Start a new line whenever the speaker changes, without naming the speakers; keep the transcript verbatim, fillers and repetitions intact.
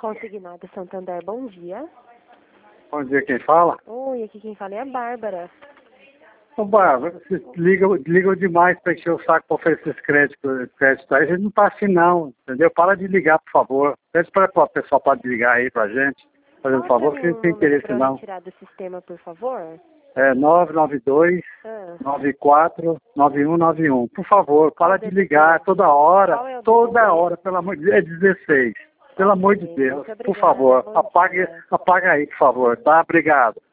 Consignado Santander, bom dia.
Bom dia, quem fala?
Oi, aqui quem fala é a Bárbara.
Ô, Bárbara, vocês ligam, ligam demais para encher o saco para oferecer esse crédito, crédito aí. A gente não tá assim não, entendeu? Para de ligar, por favor. Pede para o pessoal para de ligar aí pra gente, fazendo
Fala pra
favor,
mim
que não
um
tem
número
interesse
pra eu
não.
retirar do sistema, por favor.
É nove nove dois,
Ah,
nove quatro, nove um nove um. Por favor,
qual
para
o
de
D D D?
ligar toda hora,
Qual é o
toda
D D D?
hora, pelo amor de Deus. É dezesseis. Pelo amor de
Ok,
Deus,
muito
por
obrigada,
favor,
bom
apague,
dia.
apaga aí, por favor, tá? Obrigado.